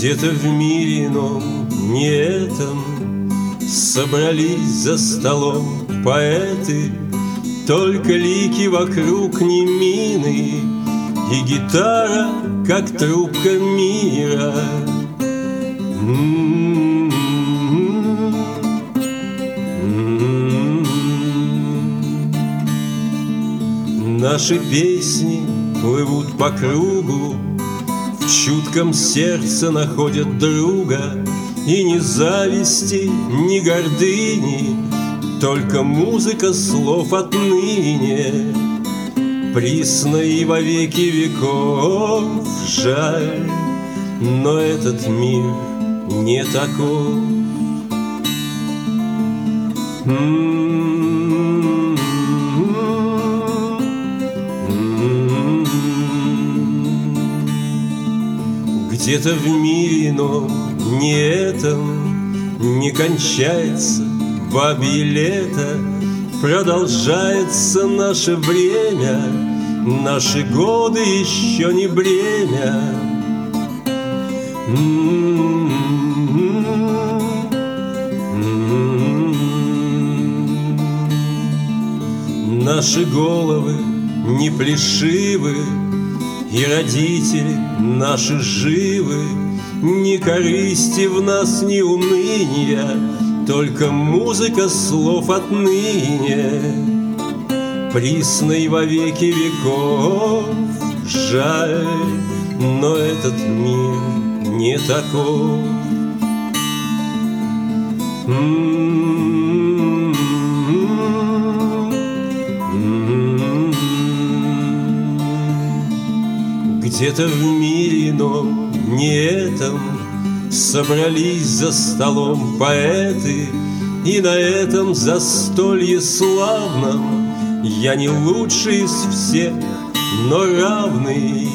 Где-то в мире ином, не этом, собрались за столом поэты, только лики вокруг не мины, и гитара, как трубка мира. Наши песни плывут по кругу, в чутком сердце находят друга, и ни зависти, ни гордыни, только музыка слов отныне. Присно и во веки веков жаль, но этот мир не таков. Где-то в мире ином, не этом, не кончается бабье лето, продолжается наше время, наши годы еще не бремя. Наши головы не плешивы, и родители наши живы, ни корысти в нас, ни уныния, только музыка слов отныне. Присной во веки веков жаль, но этот мир не таков. Где-то в мире ином, не этом, собрались за столом поэты, и на этом застолье славном я не лучший из всех, но равный.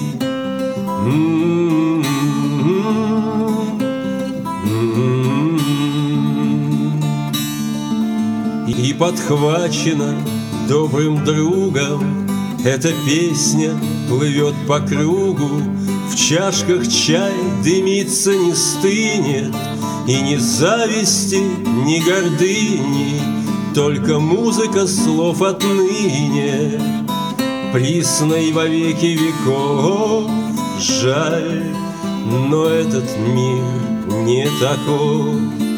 И подхвачена добрым другом эта песня плывет по кругу, в чашках чай дымится, не стынет, и ни зависти, ни гордыни, только музыка слов отныне. Присной во веки веков жаль, но этот мир не таков.